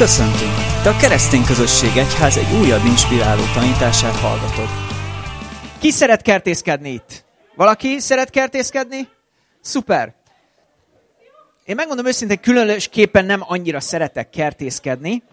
Köszöntünk! Te a Keresztény Közösség Egyház egy újabb inspiráló tanítását hallgatod. Ki szeret kertészkedni itt? Valaki szeret kertészkedni? Szuper! Én megmondom őszintén, különösképpen nem annyira szeretek kertészkedni,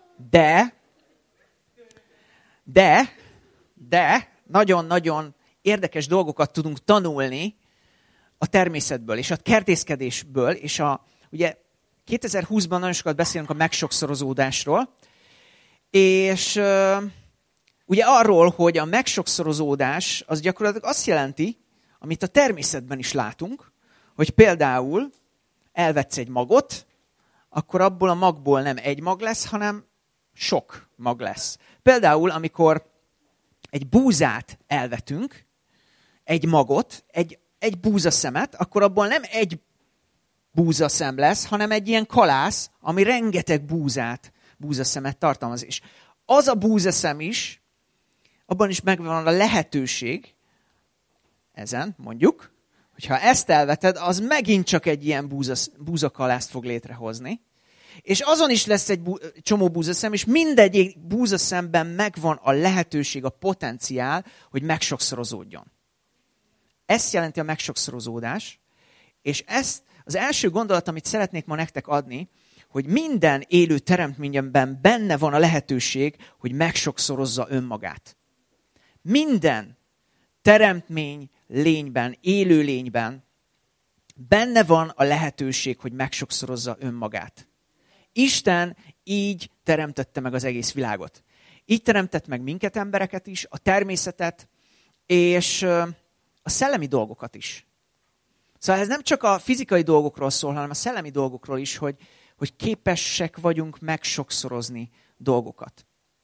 de nagyon-nagyon érdekes dolgokat tudunk tanulni a természetből és a kertészkedésből, és ugye 2020-ban nagyon sokat beszélünk a megsokszorozódásról, és ugye arról, hogy a megsokszorozódás az gyakorlatilag azt jelenti, amit a természetben is látunk, hogy például elvetsz egy magot, akkor abból a magból nem egy mag lesz, hanem sok mag lesz. Például, amikor egy búzát elvetünk, egy magot, egy búzaszemet, akkor abból nem egy búzaszem lesz, hanem egy ilyen kalász, ami rengeteg búzaszemet tartalmaz. És az a búzaszem is, abban is megvan a lehetőség, ezen mondjuk, hogyha ezt elveted, az megint csak egy ilyen búzakalászt fog létrehozni. És azon is lesz egy csomó búzaszem, és mindegyik búzaszemben megvan a lehetőség, a potenciál, hogy megsokszorozódjon. Ezt jelenti a megsokszorozódás, és ezt az első gondolat, amit szeretnék ma nektek adni, hogy minden élő teremtményben benne van a lehetőség, hogy megsokszorozza önmagát. Minden teremtmény lényben, élő lényben benne van a lehetőség, hogy megsokszorozza önmagát. Isten így teremtette meg az egész világot. Így teremtett meg minket, embereket is, a természetet, és a szellemi dolgokat is. Szóval ez nem csak a fizikai dolgokról szól, hanem a szellemi dolgokról is, hogy képesek vagyunk megsokszorozni dolgokat.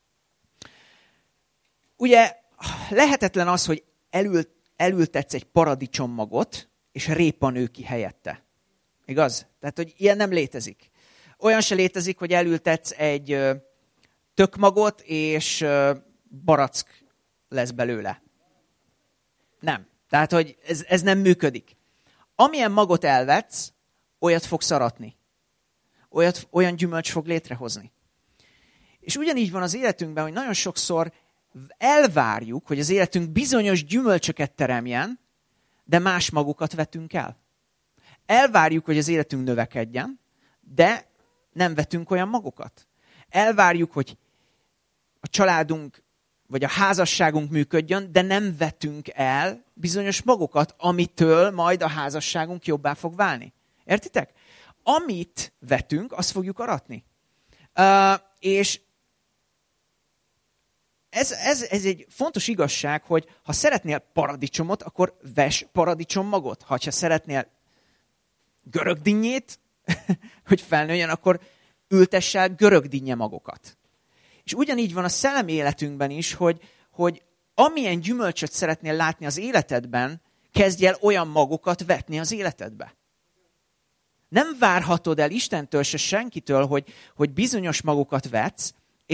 Ugye lehetetlen az, hogy elültetsz egy paradicsommagot, és répa nő ki helyette. Igaz? Tehát, hogy ilyen nem létezik. Olyan se létezik, hogy elültetsz egy tökmagot, és barack lesz belőle. Nem. Tehát, hogy ez nem működik. Amilyen magot elvetsz, olyat fogsz aratni. Olyan gyümölcs fog létrehozni. És ugyanígy van az életünkben, hogy nagyon sokszor elvárjuk, hogy az életünk bizonyos gyümölcsöket teremjen, de más magokat vetünk el. Elvárjuk, hogy az életünk növekedjen, de nem vetünk olyan magokat. Elvárjuk, hogy a családunk vagy a házasságunk működjön, de nem vetünk el bizonyos magokat, amitől majd a házasságunk jobbá fog válni. Értitek? Amit vetünk, azt fogjuk aratni. És ez egy fontos igazság, hogy ha szeretnél paradicsomot, akkor vess paradicsommagot. Ha szeretnél görögdinnyét, hogy felnőjön, akkor ültess el görögdinnye magokat. És ugyanígy van a szellemi életünkben is, hogy amilyen gyümölcsöt szeretnél látni az életedben, kezdj el olyan magokat vetni az életedbe. Nem várhatod el Istentől se senkitől, hogy bizonyos magokat vetsz,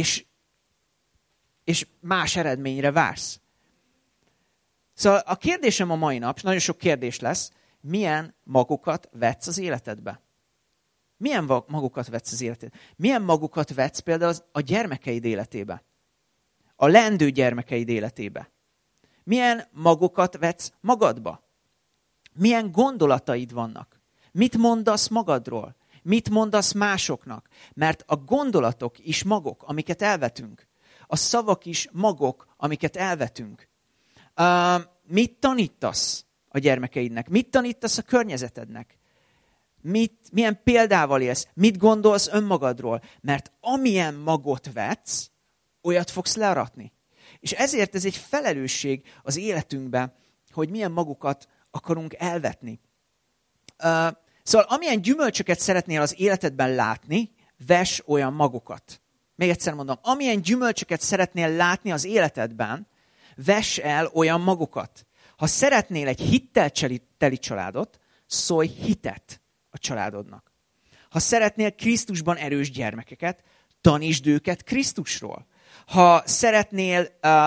és más eredményre vársz. Szóval a kérdésem a mai nap, nagyon sok kérdés lesz, milyen magokat vetsz az életedbe? Milyen magokat vetsz az életedbe? Milyen magokat vetsz például a gyermekeid életébe? A leendő gyermekeid életébe? Milyen magokat vetsz magadba? Milyen gondolataid vannak? Mit mondasz magadról? Mit mondasz másoknak? Mert a gondolatok is magok, amiket elvetünk. A szavak is magok, amiket elvetünk. Mit tanítasz a gyermekeidnek? Mit tanítasz a környezetednek? Milyen példával élsz? Mit gondolsz önmagadról? Mert amilyen magot vetsz, olyat fogsz learatni. És ezért ez egy felelősség az életünkben, hogy milyen magokat akarunk elvetni. Szóval amilyen gyümölcsöket szeretnél az életedben látni, vess olyan magokat. Még egyszer mondom, amilyen gyümölcsöket szeretnél látni az életedben, vess el olyan magokat. Ha szeretnél egy hittel teli családot, szólj hitet a családodnak. Ha szeretnél Krisztusban erős gyermekeket, tanítsd őket Krisztusról. Ha szeretnél,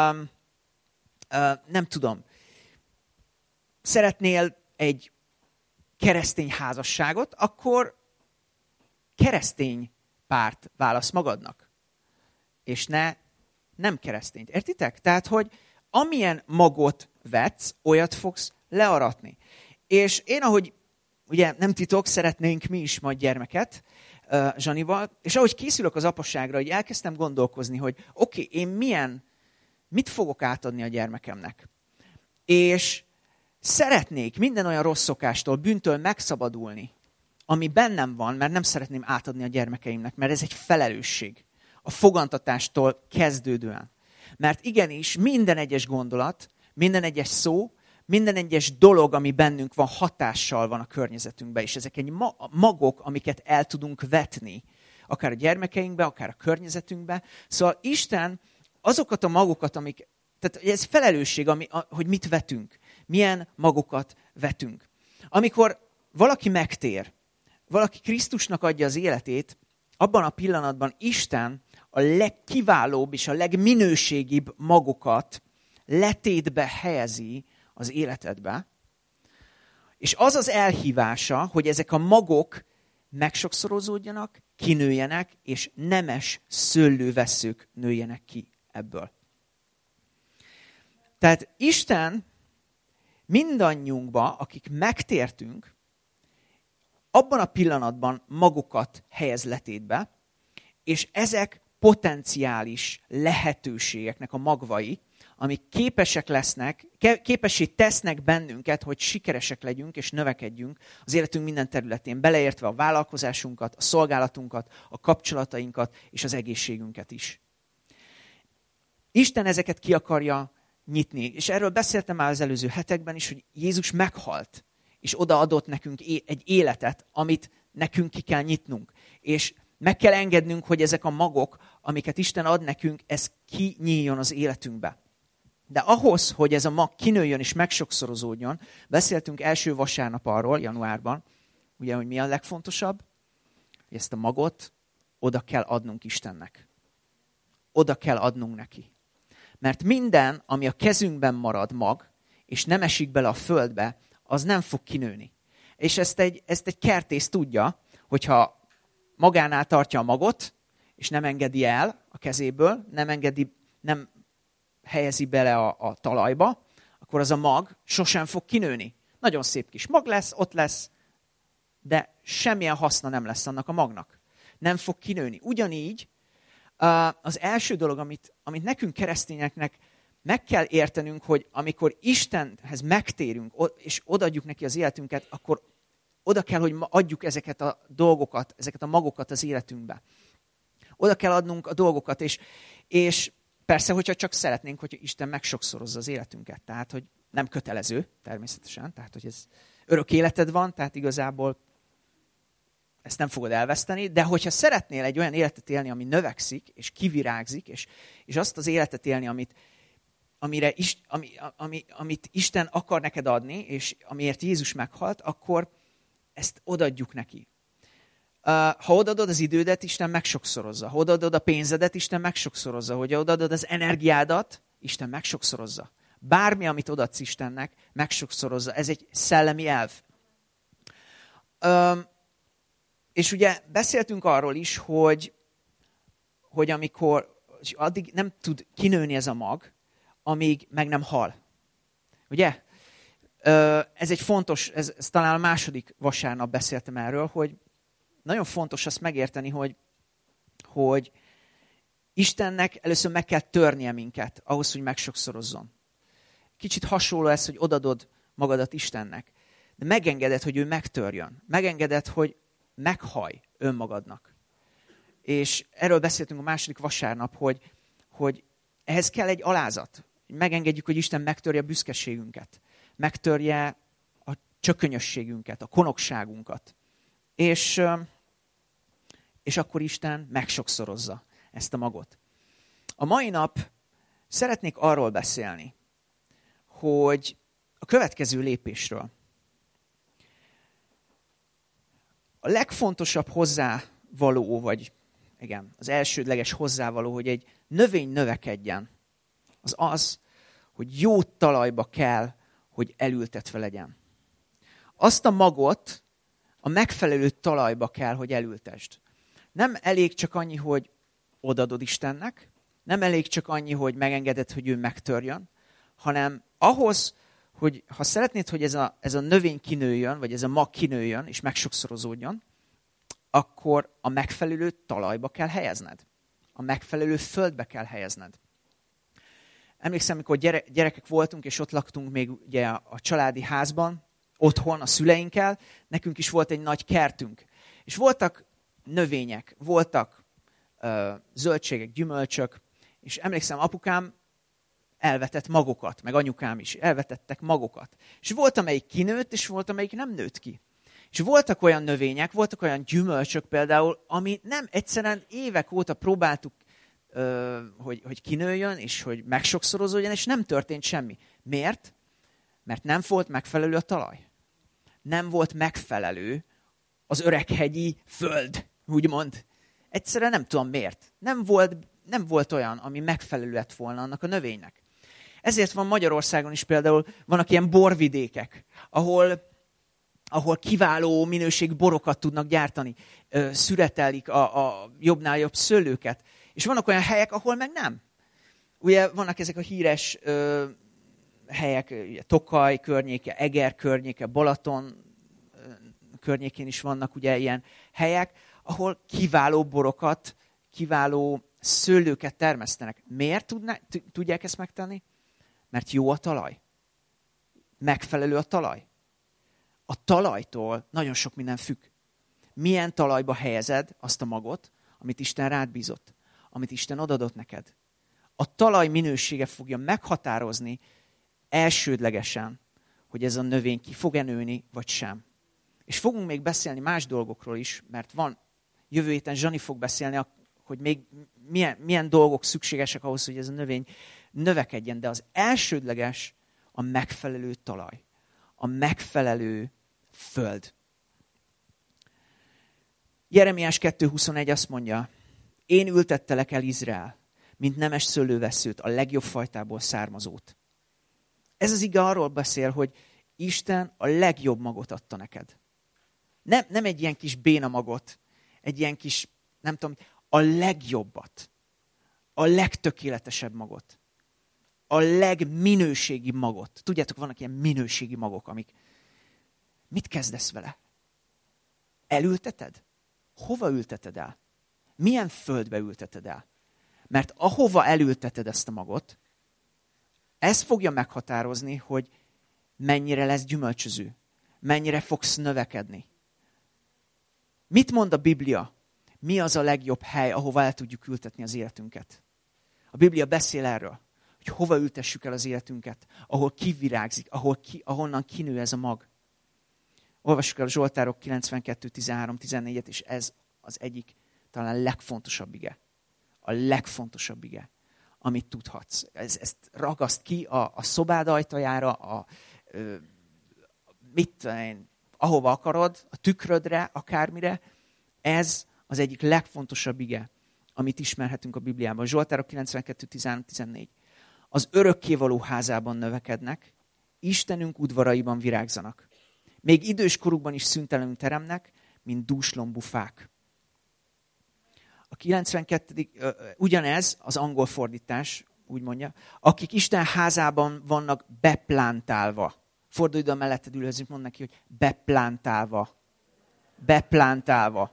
szeretnél egy keresztény házasságot, akkor keresztény párt válasz magadnak. És nem keresztényt. Értitek? Tehát, hogy amilyen magot vetsz, olyat fogsz learatni. És én, ahogy ugye nem titok, szeretnénk mi is majd gyermeket Zsanival, és ahogy készülök az apaságra, hogy elkezdtem gondolkozni, hogy oké, én mit fogok átadni a gyermekemnek. És szeretnék minden olyan rossz szokástól, bűntől megszabadulni, ami bennem van, mert nem szeretném átadni a gyermekeimnek, mert ez egy felelősség. A fogantatástól kezdődően. Mert igenis minden egyes gondolat, minden egyes szó, minden egyes dolog, ami bennünk van, hatással van a környezetünkbe, és ezek egy magok, amiket el tudunk vetni, akár a gyermekeinkbe, akár a környezetünkbe. Szóval Isten azokat a magokat, tehát ez felelősség, hogy mit vetünk, milyen magokat vetünk. Amikor valaki megtér, valaki Krisztusnak adja az életét, abban a pillanatban Isten a legkiválóbb és a legminőségibb magokat letétbe helyezi az életedbe. És az az elhívása, hogy ezek a magok megsokszorozódjanak, kinőjenek, és nemes szőlővesszők nőjenek ki ebből. Tehát Isten mindannyiunkba, akik megtértünk, abban a pillanatban magokat helyez letétbe, és ezek potenciális lehetőségeknek a magvai, amik képessé tesznek bennünket, hogy sikeresek legyünk és növekedjünk az életünk minden területén, beleértve a vállalkozásunkat, a szolgálatunkat, a kapcsolatainkat és az egészségünket is. Isten ezeket ki akarja nyitni, és erről beszéltem már az előző hetekben is, hogy Jézus meghalt, és odaadott nekünk egy életet, amit nekünk ki kell nyitnunk. És meg kell engednünk, hogy ezek a magok, amiket Isten ad nekünk, ez kinyíljon az életünkbe. De ahhoz, hogy ez a mag kinőjön és megsokszorozódjon, beszéltünk első vasárnap arról, januárban, ugye, hogy mi a legfontosabb, hogy ezt a magot oda kell adnunk Istennek. Oda kell adnunk neki. Mert minden, ami a kezünkben marad mag, és nem esik bele a földbe, az nem fog kinőni. És ezt egy kertész tudja, hogyha magánál tartja a magot, és nem engedi el a kezéből, nem helyezi bele a talajba, akkor az a mag sosem fog kinőni. Nagyon szép kis mag lesz, ott lesz, de semmilyen haszna nem lesz annak a magnak. Nem fog kinőni. Ugyanígy az első dolog, amit nekünk keresztényeknek meg kell értenünk, hogy amikor Istenhez megtérünk, és odaadjuk neki az életünket, akkor oda kell, hogy adjuk ezeket a dolgokat, ezeket a magokat az életünkbe. Oda kell adnunk a dolgokat, és persze, hogyha csak szeretnénk, hogy Isten megsokszorozza az életünket. Tehát, hogy nem kötelező, természetesen. Tehát, hogy ez örök életed van, tehát igazából ezt nem fogod elveszteni. De hogyha szeretnél egy olyan életet élni, ami növekszik, és kivirágzik, és azt az életet élni, amit Isten akar neked adni, és amiért Jézus meghalt, akkor ezt odaadjuk neki. Ha odaadod az idődet, Isten megsokszorozza. Ha odaadod a pénzedet, Isten megsokszorozza. Hogy odaadod az energiádat, Isten megsokszorozza. Bármi, amit odaadsz Istennek, megsokszorozza. Ez egy szellemi elv. És ugye beszéltünk arról is, hogy amikor addig nem tud kinőni ez a mag, amíg meg nem hal. Ugye? Ez egy fontos, ez talán a második vasárnap beszéltem erről, hogy nagyon fontos azt megérteni, hogy Istennek először meg kell törnie minket, ahhoz, hogy megsokszorozzon. Kicsit hasonló ez, hogy odadod magadat Istennek. De megengeded, hogy ő megtörjön. Megengeded, hogy meghaj önmagadnak. És erről beszéltünk a második vasárnap, hogy ehhez kell egy alázat. Megengedjük, hogy Isten megtörje a büszkeségünket. Megtörje a csökönyösségünket, a konokságunkat. És akkor Isten megsokszorozza ezt a magot. A mai nap szeretnék arról beszélni, hogy a következő lépésről. A legfontosabb hozzávaló, vagy igen, az elsődleges hozzávaló, hogy egy növény növekedjen, az, hogy jó talajba kell, hogy elültetve legyen. Azt a magot a megfelelő talajba kell, hogy elültesd. Nem elég csak annyi, hogy odaadod Istennek, nem elég csak annyi, hogy megengeded, hogy ő megtörjön, hanem ahhoz, hogy ha szeretnéd, hogy ez a növény kinőjön, vagy ez a mag kinőjön, és megsokszorozódjon, akkor a megfelelő talajba kell helyezned. A megfelelő földbe kell helyezned. Emlékszem, amikor gyerekek voltunk, és ott laktunk még ugye a családi házban, otthon a szüleinkkel, nekünk is volt egy nagy kertünk. És voltak növények, voltak zöldségek, gyümölcsök, és emlékszem, apukám elvetett magokat, meg anyukám is elvetettek magokat. És volt, amelyik kinőtt, és volt, amelyik nem nőtt ki. És voltak olyan növények, voltak olyan gyümölcsök például, ami nem egyszerűen évek óta próbáltuk, hogy kinőjön, és hogy megsokszorozódjon, és nem történt semmi. Miért? Mert nem volt megfelelő a talaj. Nem volt megfelelő az öreghegyi föld, úgymond. Egyszerűen nem tudom miért. Nem volt olyan, ami megfelelő lett volna annak a növénynek. Ezért van Magyarországon is például, vannak ilyen borvidékek, ahol kiváló minőségű borokat tudnak gyártani, szüretelik a jobbnál jobb szőlőket. És vannak olyan helyek, ahol meg nem. Ugye vannak ezek a híres helyek, ugye, Tokaj környéke, Eger környéke, Balaton környékén is vannak ugye ilyen helyek, ahol kiváló borokat, kiváló szőlőket termesztenek. Miért tudják ezt megtenni? Mert jó a talaj. Megfelelő a talaj. A talajtól nagyon sok minden függ. Milyen talajba helyezed azt a magot, amit Isten rád bízott, amit Isten odadott neked. A talaj minősége fogja meghatározni elsődlegesen, hogy ez a növény ki fog-e nőni, vagy sem. És fogunk még beszélni más dolgokról is, mert jövő héten Zsani fog beszélni, hogy még milyen dolgok szükségesek ahhoz, hogy ez a növény növekedjen. De az elsődleges a megfelelő talaj, a megfelelő föld. Jeremiás 2.21 azt mondja, én ültettelek el Izrael, mint nemes szőlővesszőt, a legjobb fajtából származót. Ez az ige arról beszél, hogy Isten a legjobb magot adta neked. Nem egy ilyen kis béna magot, egy ilyen kis, nem tudom, a legjobbat, a legtökéletesebb magot, a legminőségi magot. Tudjátok, vannak ilyen minőségi magok, amik... Mit kezdesz vele? Elülteted? Hova ülteted el? Milyen földbe ülteted el? Mert ahova elülteted ezt a magot, ez fogja meghatározni, hogy mennyire lesz gyümölcsöző, mennyire fogsz növekedni. Mit mond a Biblia? Mi az a legjobb hely, ahova el tudjuk ültetni az életünket? A Biblia beszél erről, hogy hova ültessük el az életünket, ahol kivirágzik, ahonnan kinő ez a mag. Olvassuk el a Zsoltárok 92, 13, 14-et, és ez az egyik talán legfontosabb ige. A legfontosabb ige, amit tudhatsz. Ezt ragaszt ki a szobád ajtajára, ahova akarod, a tükrödre, akármire. Ez az egyik legfontosabb ige, amit ismerhetünk a Bibliában. Zsoltárok 92, 13, 14. Az örökkévaló házában növekednek, Istenünk udvaraiban virágzanak. Még idős korukban is szüntelenül teremnek, mint dúslombú fák. A 92. Ugyanez az angol fordítás, úgy mondja, akik Isten házában vannak beplántálva. Fordulj ide a melletted ülőhöz, mondd neki, hogy beplántálva. Beplántálva.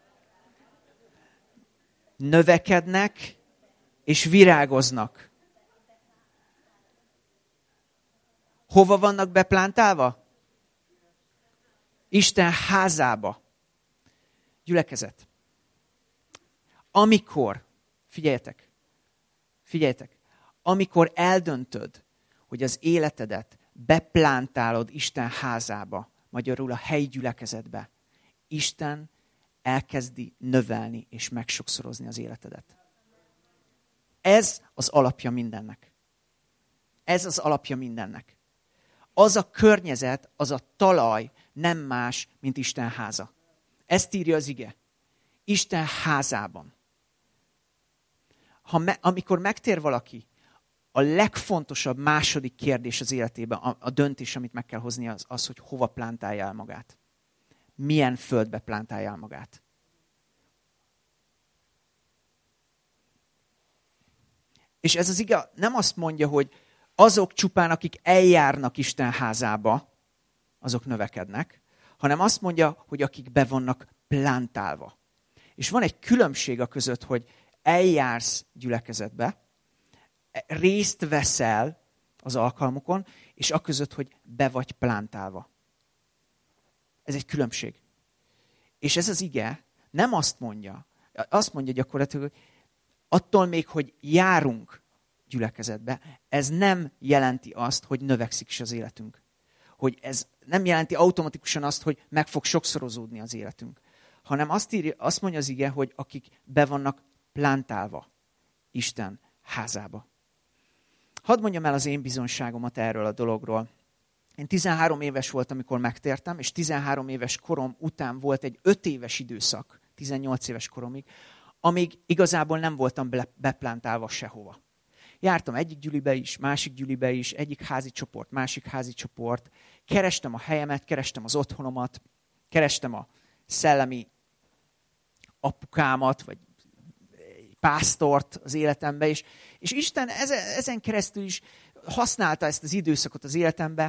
Növekednek és virágoznak. Hova vannak beplántálva? Isten házába. Gyülekezet. Figyeljetek, amikor eldöntöd, hogy az életedet beplántálod Isten házába, magyarul a helyi gyülekezetbe, Isten elkezdi növelni és megsokszorozni az életedet. Ez az alapja mindennek. Ez az alapja mindennek. Az a környezet, az a talaj nem más, mint Isten háza. Ezt írja az ige. Isten házában. Amikor megtér valaki, a legfontosabb második kérdés az életében, a döntés, amit meg kell hozni, az, hogy hova plántálja el magát. Milyen földbe plántálja el magát. És ez az ige nem azt mondja, hogy azok csupán, akik eljárnak Isten házába, azok növekednek, hanem azt mondja, hogy akik be vannak plántálva. És van egy különbség a között, hogy eljársz gyülekezetbe, részt veszel az alkalmukon, és a között, hogy be vagy plántálva. Ez egy különbség. És ez az ige nem azt mondja gyakorlatilag, hogy attól még, hogy járunk gyülekezetbe, ez nem jelenti azt, hogy növekszik is az életünk. Hogy ez nem jelenti automatikusan azt, hogy meg fog sokszorozódni az életünk. Hanem azt mondja az ige, hogy akik be vannak plántálva Isten házába. Hadd mondjam el az én bizonyságomat erről a dologról. Én 13 éves voltam, amikor megtértem, és 13 éves korom után volt egy 5 éves időszak, 18 éves koromig, amíg igazából nem voltam beplántálva sehova. Jártam egyik gyülibe is, másik gyülibe is, egyik házi csoport, másik házi csoport. Kerestem a helyemet, kerestem az otthonomat, kerestem a szellemi apukámat, vagy pásztort az életembe, és Isten ezen keresztül is használta ezt az időszakot az életembe.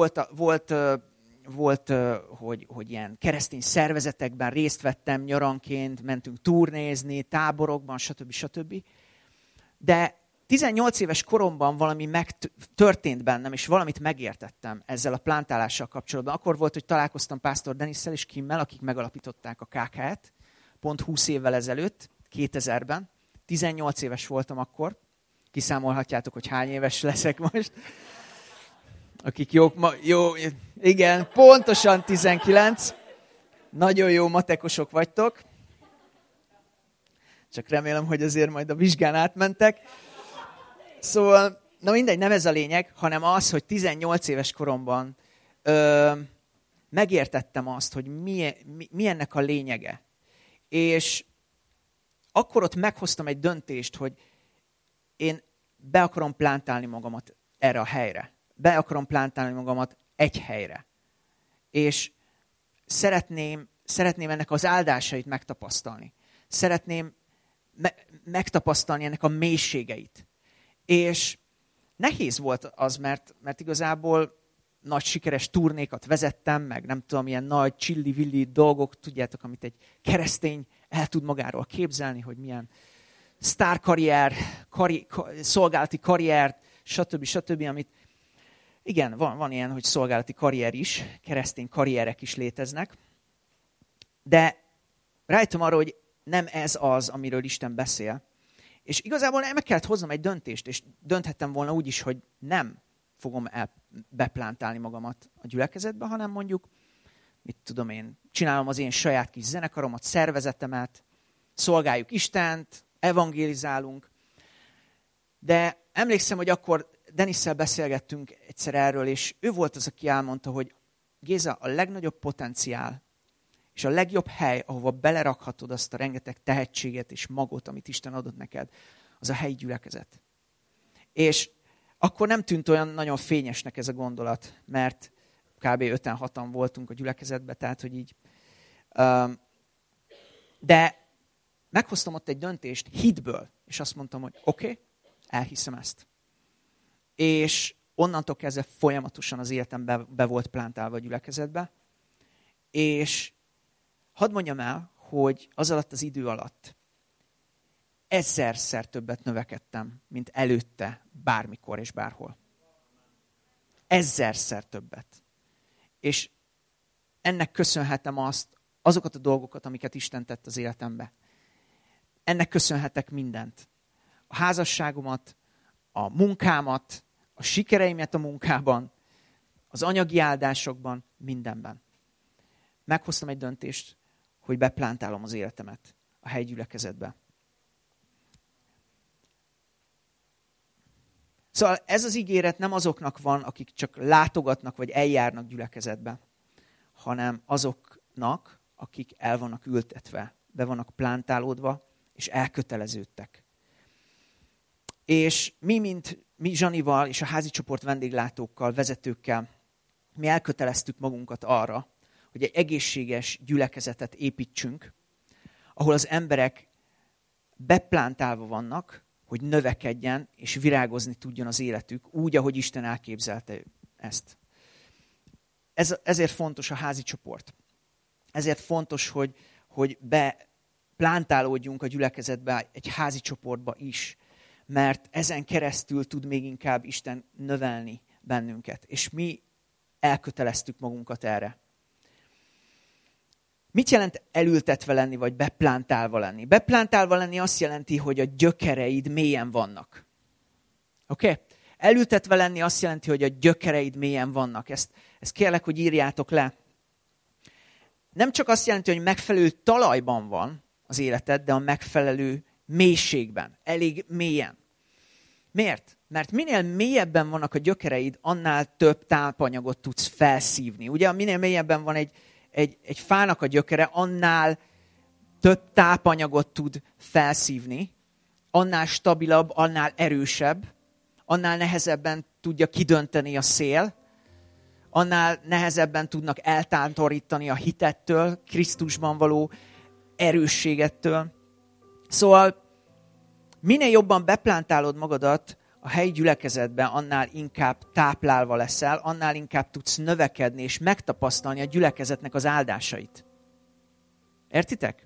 Volt, hogy ilyen keresztény szervezetekben részt vettem nyaranként, mentünk turnézni, táborokban, stb. De 18 éves koromban valami történt bennem, és valamit megértettem ezzel a plántálással kapcsolatban. Akkor volt, hogy találkoztam Pásztor Denisszel és Kimmel, akik megalapították a KK-t, pont 20 évvel ezelőtt, 2000-ben. 18 éves voltam akkor. Kiszámolhatjátok, hogy hány éves leszek most. Akik jó, igen, pontosan 19. Nagyon jó matekosok vagytok. Csak remélem, hogy azért majd a vizsgán átmentek. Szóval, na mindegy, nem ez a lényeg, hanem az, hogy 18 éves koromban megértettem azt, hogy mi ennek a lényege. És akkor ott meghoztam egy döntést, hogy én be akarom plántálni magamat erre a helyre. Be akarom plántálni magamat egy helyre. És szeretném ennek az áldásait megtapasztalni. Szeretném megtapasztalni ennek a mélységeit. És nehéz volt az, mert igazából nagy sikeres turnékat vezettem, meg nem tudom, ilyen nagy csilli-villi dolgok, tudjátok, amit egy keresztény el tud magáról képzelni, hogy milyen sztárkarrier, szolgálati karrier, stb., amit igen, van ilyen, hogy szolgálati karrier is, keresztény karrierek is léteznek, de rájöttem arra, hogy nem ez az, amiről Isten beszél. És igazából meg kellett hoznom egy döntést, és dönthettem volna úgy is, hogy nem fogom beplántálni magamat a gyülekezetbe, hanem mondjuk, mit tudom én, csinálom az én saját kis zenekaromat, szervezetemet, szolgáljuk Istent, evangélizálunk. De emlékszem, hogy akkor Denisszel beszélgettünk egyszer erről, és ő volt az, aki elmondta, hogy Géza, a legnagyobb potenciál, és a legjobb hely, ahova belerakhatod azt a rengeteg tehetséget és magot, amit Isten adott neked, az a helyi gyülekezet. És akkor nem tűnt olyan nagyon fényesnek ez a gondolat, mert kb. 5-6-an voltunk a gyülekezetben, tehát hogy így. De meghoztam ott egy döntést hitből, és azt mondtam, hogy oké, elhiszem ezt. És onnantól kezdve folyamatosan az életem be volt plántálva a gyülekezetbe, és hadd mondjam el, hogy az alatt az idő alatt 1000-szer többet növekedtem, mint előtte bármikor és bárhol. 1000-szer többet. És ennek köszönhetem azokat a dolgokat, amiket Isten tett az életembe. Ennek köszönhetek mindent. A házasságomat, a munkámat, a sikereimet a munkában, az anyagi áldásokban, mindenben. Meghoztam egy döntést, hogy beplántálom az életemet a helyi gyülekezetbe. Szóval ez az ígéret nem azoknak van, akik csak látogatnak vagy eljárnak gyülekezetbe, hanem azoknak, akik el vannak ültetve, be vannak plántálódva, és elköteleződtek. És mi Zsanival és a házi csoport vendéglátókkal, vezetőkkel, mi elköteleztük magunkat arra, hogy egy egészséges gyülekezetet építsünk, ahol az emberek beplántálva vannak, hogy növekedjen és virágozni tudjon az életük, úgy, ahogy Isten elképzelte ezt. Ezért fontos a házi csoport. Ezért fontos, hogy plántálódjunk a gyülekezetbe, egy házi csoportba is, mert ezen keresztül tud még inkább Isten növelni bennünket, és mi elköteleztük magunkat erre. Mit jelent elültetve lenni, vagy beplántálva lenni? Beplántálva lenni azt jelenti, hogy a gyökereid mélyen vannak. Oké? Elültetve lenni azt jelenti, hogy a gyökereid mélyen vannak. Ezt kérlek, hogy írjátok le. Nem csak azt jelenti, hogy megfelelő talajban van az életed, de a megfelelő mélységben, elég mélyen. Miért? Mert minél mélyebben vannak a gyökereid, annál több tápanyagot tudsz felszívni. Ugye, minél mélyebben van egy fának a gyökere, annál több tápanyagot tud felszívni, annál stabilabb, annál erősebb, annál nehezebben tudja kidönteni a szél, annál nehezebben tudnak eltántorítani a hitettől, Krisztusban való erősségettől. Szóval minél jobban beplántálod magadat a helyi gyülekezetben, annál inkább táplálva leszel, annál inkább tudsz növekedni és megtapasztalni a gyülekezetnek az áldásait. Értitek?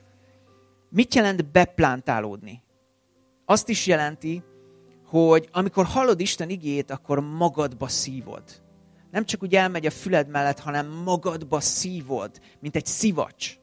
Mit jelent beplántálódni? Azt is jelenti, hogy amikor hallod Isten igéjét, akkor magadba szívod. Nem csak úgy elmegy a füled mellett, hanem magadba szívod, mint egy szivacs.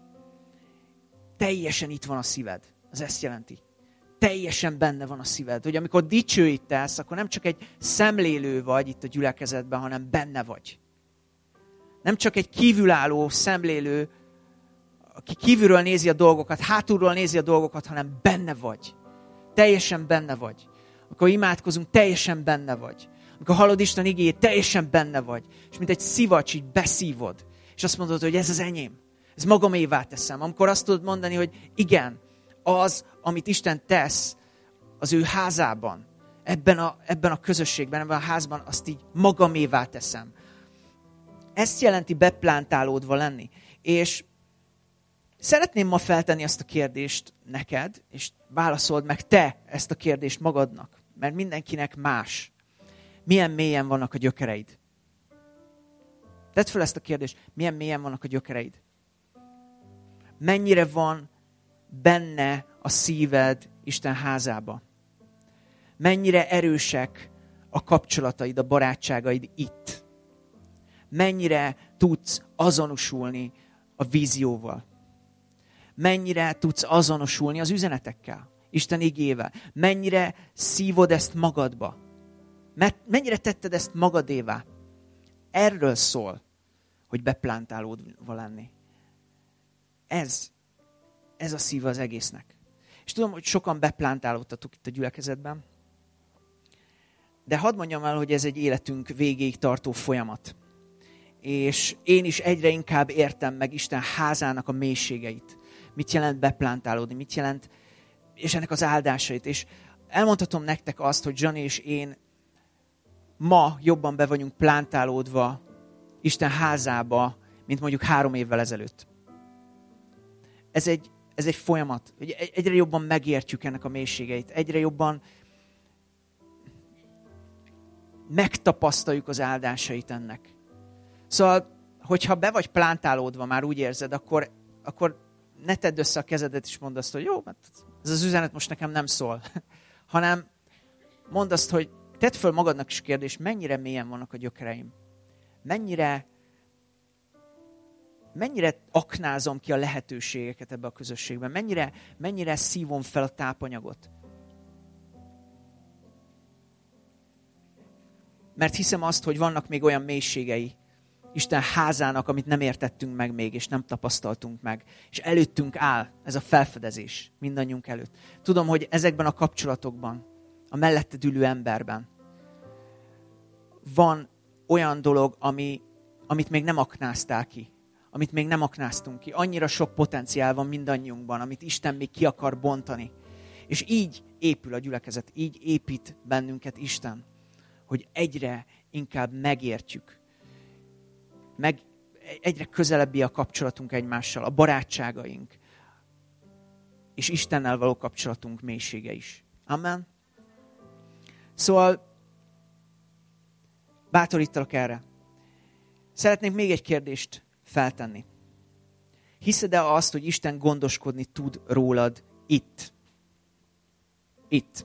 Teljesen itt van a szíved. Az ezt jelenti. Teljesen benne van a szíved. Hogy amikor dicsőítesz, akkor nem csak egy szemlélő vagy itt a gyülekezetben, hanem benne vagy. Nem csak egy kívülálló szemlélő, aki kívülről nézi a dolgokat, hátulról nézi a dolgokat, hanem benne vagy. Teljesen benne vagy. Amikor imádkozunk, teljesen benne vagy. Amikor hallod Isten igéjét, teljesen benne vagy. És mint egy szivacs, így beszívod. És azt mondod, hogy ez az enyém. Ez magamévá teszem. Amikor azt tudod mondani, hogy igen, az, amit Isten tesz az ő házában, ebben a közösségben, ebben a házban, azt így magamévá teszem. Ezt jelenti beplántálódva lenni. És szeretném ma feltenni ezt a kérdést neked, és válaszold meg te ezt a kérdést magadnak, mert mindenkinek más. Milyen mélyen vannak a gyökereid? Tedd fel ezt a kérdést, milyen mélyen vannak a gyökereid? Mennyire van benne a szíved Isten házába? Mennyire erősek a kapcsolataid, a barátságaid itt? Mennyire tudsz azonosulni a vízióval? Mennyire tudsz azonosulni az üzenetekkel, Isten igével? Mennyire szívod ezt magadba? Mennyire tetted ezt magadévá? Erről szól, hogy beplántálódva lenni. Ez a szíve az egésznek. És tudom, hogy sokan beplántálódtatok itt a gyülekezetben, de hadd mondjam el, hogy ez egy életünk végéig tartó folyamat. És én is egyre inkább értem meg Isten házának a mélységeit. Mit jelent beplántálódni, mit jelent, és ennek az áldásait. És elmondhatom nektek azt, hogy Zsani és én ma jobban be vagyunk plántálódva Isten házába, mint mondjuk 3 évvel ezelőtt. Ez egy folyamat. Egyre jobban megértjük ennek a mélységeit. Egyre jobban megtapasztaljuk az áldásait ennek. Szóval, hogyha be vagy plántálódva, már úgy érzed, akkor ne tedd össze a kezedet és mondd azt, hogy jó, ez az üzenet most nekem nem szól. Hanem mondd azt, hogy tedd föl magadnak is kérdést, mennyire mélyen vannak a gyökereim. Mennyire aknázom ki a lehetőségeket ebbe a közösségben? Mennyire szívom fel a tápanyagot? Mert hiszem azt, hogy vannak még olyan mélységei Isten házának, amit nem értettünk meg még, és nem tapasztaltunk meg. És előttünk áll ez a felfedezés mindannyiunk előtt. Tudom, hogy ezekben a kapcsolatokban, a melletted ülő emberben van olyan dolog, amit még nem aknáztál ki. Amit még nem aknáztunk ki. Annyira sok potenciál van mindannyiunkban, amit Isten még ki akar bontani. És így épül a gyülekezet, így épít bennünket Isten, hogy egyre inkább megértjük. Egyre közelebbi a kapcsolatunk egymással, a barátságaink, és Istennel való kapcsolatunk mélysége is. Amen. Szóval bátorítalak erre. Szeretnék még egy kérdést feltenni. Hiszed-e azt, hogy Isten gondoskodni tud rólad itt? Itt.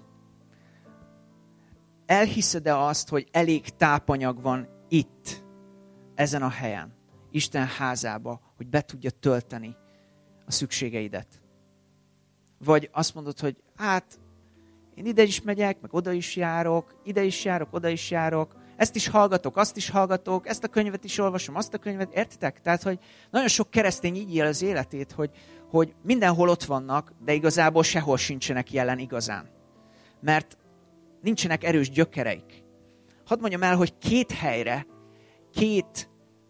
Elhiszed-e azt, hogy elég tápanyag van itt, ezen a helyen, Isten házába, hogy be tudja tölteni a szükségeidet? Vagy azt mondod, hogy hát én ide is megyek, meg oda is járok, ide is járok, oda is járok, ezt is hallgatok, azt is hallgatok, ezt a könyvet is olvasom, azt a könyvet, értitek? Tehát, hogy nagyon sok keresztény így él az életét, hogy mindenhol ott vannak, de igazából sehol sincsenek jelen igazán. Mert nincsenek erős gyökereik. Hadd mondjam el, hogy két helyre, két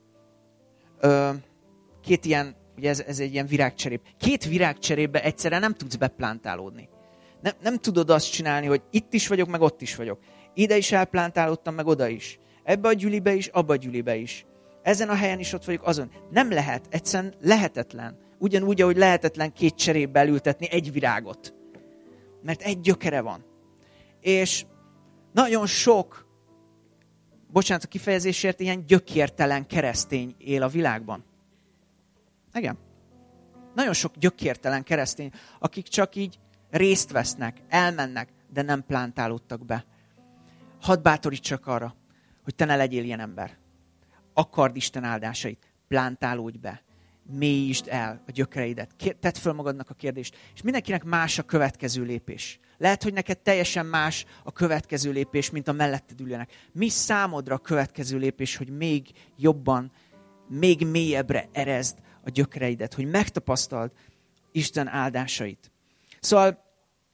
ilyen, ugye ez egy ilyen virágcserép, két virágcserépbe egyszerre nem tudsz beplántálódni. Nem tudod azt csinálni, hogy itt is vagyok, meg ott is vagyok. Ide is elplántálódtam, meg oda is. Ebbe a gyülibe is, abba a gyülibe is. Ezen a helyen is ott vagyok, azon. Nem lehet, egyszerűen lehetetlen. Ugyanúgy, ahogy lehetetlen két cserépbe elültetni egy virágot. Mert egy gyökere van. És nagyon sok, bocsánat a kifejezésért, ilyen gyökértelen keresztény él a világban. Igen. Nagyon sok gyökértelen keresztény, akik csak így részt vesznek, elmennek, de nem plántálódtak be. Hadd bátorítsak arra, hogy te ne legyél ilyen ember. Akard Isten áldásait, plántálódj be, mélyítsd el a gyökereidet. Tedd föl magadnak a kérdést. És mindenkinek más a következő lépés. Lehet, hogy neked teljesen más a következő lépés, mint a melletted üljenek. Mi számodra a következő lépés, hogy még jobban, még mélyebbre erezd a gyökereidet, hogy megtapasztald Isten áldásait. Szóval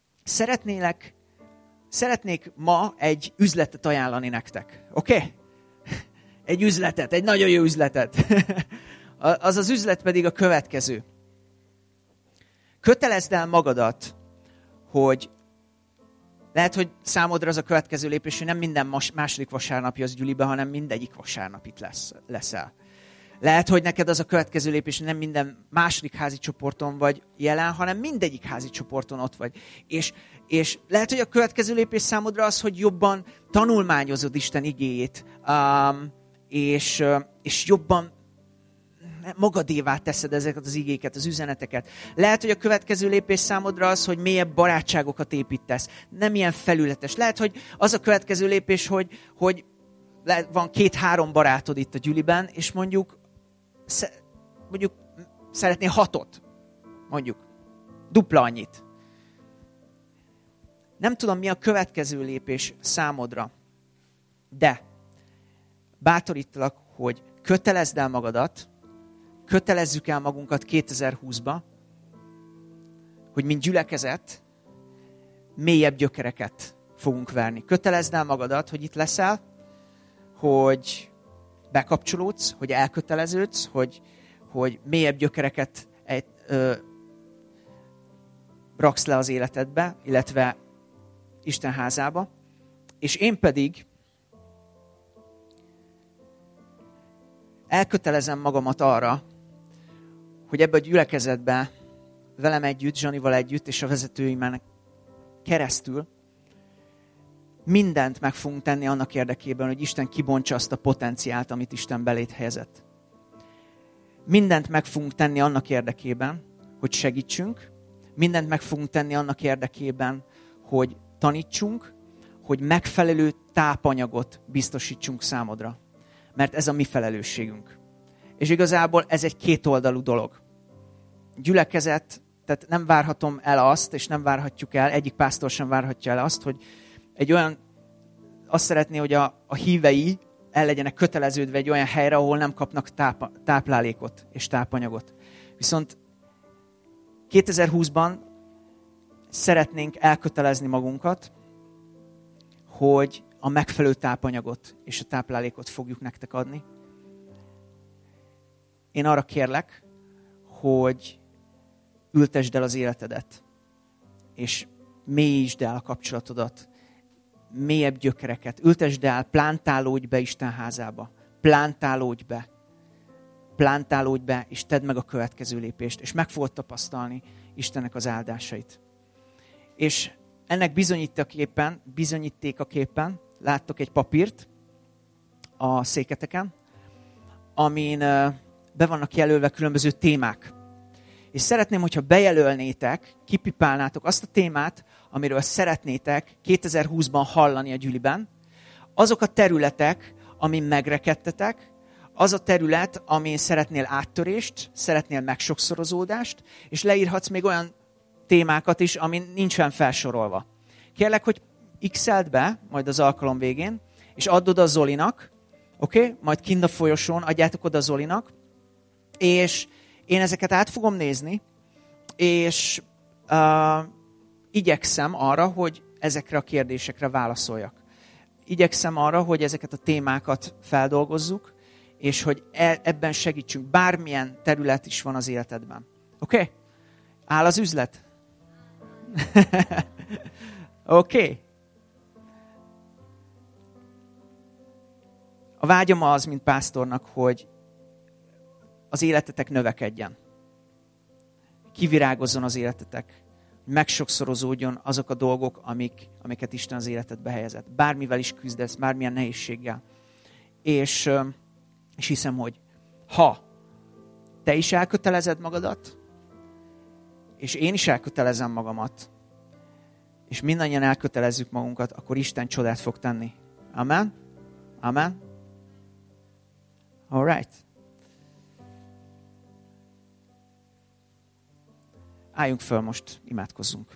szeretnék ma egy üzletet ajánlani nektek. Oké? Okay? Egy üzletet, egy nagyon jó üzletet. Az üzlet pedig a következő. Kötelezd el magadat, hogy lehet, hogy számodra az a következő lépés, hogy nem minden második vasárnap jössz gyülibe, hanem mindegyik vasárnap itt leszel. Lehet, hogy neked az a következő lépés, hogy nem minden második házi csoporton vagy jelen, hanem mindegyik házi csoporton ott vagy. És lehet, hogy a következő lépés számodra az, hogy jobban tanulmányozod Isten igéjét, és jobban magadévá teszed ezeket az igéket, az üzeneteket. Lehet, hogy a következő lépés számodra az, hogy mélyebb barátságokat építesz. Nem ilyen felületes. Lehet, hogy az a következő lépés, hogy van 2-3 barátod itt a gyüliben, és mondjuk szeretnél 6-ot. Mondjuk. Dupla annyit. Nem tudom, mi a következő lépés számodra, de bátorítalak, hogy kötelezd el magadat, kötelezzük el magunkat 2020-ba, hogy mint gyülekezet mélyebb gyökereket fogunk verni. Kötelezd el magadat, hogy itt leszel, hogy bekapcsolódsz, hogy elköteleződsz, hogy mélyebb gyökereket raksz le az életedbe, illetve Isten házába. És én pedig elkötelezem magamat arra, hogy ebbe a gyülekezetbe velem együtt, Zsanival együtt és a vezetőimen keresztül mindent meg fogunk tenni annak érdekében, hogy Isten kibontsa azt a potenciált, amit Isten beléd helyezett. Mindent meg fogunk tenni annak érdekében, hogy segítsünk, mindent meg fogunk tenni annak érdekében, hogy tanítsunk, hogy megfelelő tápanyagot biztosítsunk számodra. Mert ez a mi felelősségünk. És igazából ez egy kétoldalú dolog. Gyülekezet, tehát nem várhatom el azt, és nem várhatjuk el, egyik pásztor sem várhatja el azt, hogy azt szeretné, hogy a hívei el legyenek köteleződve egy olyan helyre, ahol nem kapnak táplálékot és tápanyagot. Viszont 2020-ban szeretnénk elkötelezni magunkat, hogy a megfelelő tápanyagot és a táplálékot fogjuk nektek adni. Én arra kérlek, hogy ültesd el az életedet, és mélyítsd el a kapcsolatodat, mélyebb gyökereket. Ültesd el, plántálódj be Isten házába. Plántálódj be, és tedd meg a következő lépést, és meg fogod tapasztalni Istennek az áldásait. És ennek bizonyítékaképpen láttok egy papírt a széketeken, amin be vannak jelölve különböző témák. És szeretném, hogyha bejelölnétek, kipipálnátok azt a témát, amiről szeretnétek 2020-ban hallani a gyüliben. Azok a területek, amin megrekedtetek, az a terület, amin szeretnél áttörést, szeretnél megsokszorozódást, és leírhatsz még olyan témákat is, amin nincsen felsorolva. Kérlek, hogy x-eld be, majd az alkalom végén, és add oda Zolinak, oké? Majd kint a folyosón adjátok oda Zolinak, és én ezeket át fogom nézni, és igyekszem arra, hogy ezekre a kérdésekre válaszoljak. Igyekszem arra, hogy ezeket a témákat feldolgozzuk, és hogy ebben segítsünk. Bármilyen terület is van az életedben. Oké? Áll az üzlet? Oké. A vágyam az, mint pásztornak, hogy az életetek növekedjen. Kivirágozzon az életetek. Megsokszorozódjon azok a dolgok, amiket Isten az életedbe helyezett. Bármivel is küzdesz, bármilyen nehézséggel. És hiszem, hogy ha te is elkötelezed magadat, és én is elkötelezem magamat, és mindannyian elkötelezzük magunkat, akkor Isten csodát fog tenni. Amen? Amen? All right. Álljunk föl most, imádkozzunk.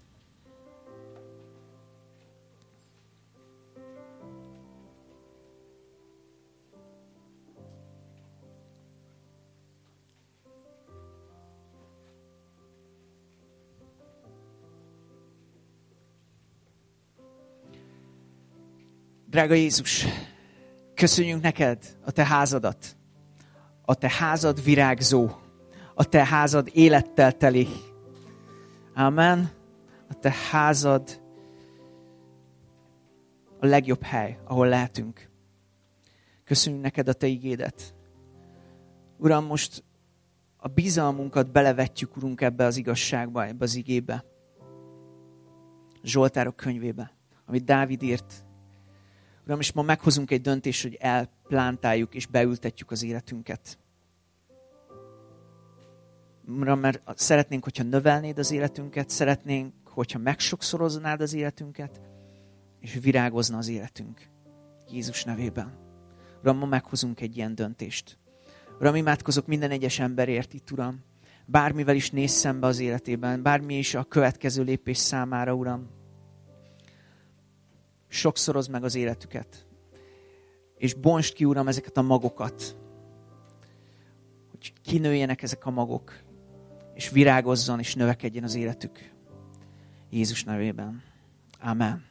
Drága Jézus, köszönjünk neked a te házadat, a te házad virágzó, a te házad élettel teli. Amen. A te házad a legjobb hely, ahol lehetünk. Köszönjük neked a te igédet. Uram, most a bizalmunkat belevetjük, Urunk, ebbe az igazságba, ebbe az igébe. Zsoltárok könyvébe, amit Dávid írt. Uram, és ma meghozunk egy döntést, hogy elplántáljuk és beültetjük az életünket. Uram, mert szeretnénk, hogyha növelnéd az életünket, szeretnénk, hogyha megsokszoroznád az életünket, és virágozna az életünk. Jézus nevében. Uram, ma meghozunk egy ilyen döntést. Uram, imádkozok minden egyes emberért itt, Uram. Bármivel is néz szembe az életében, bármi is a következő lépés számára, Uram. Sokszorozd meg az életüket. És bontsd ki, Uram, ezeket a magokat. Hogy kinőjenek ezek a magok. És virágozzon és növekedjen az életük. Jézus nevében. Amen.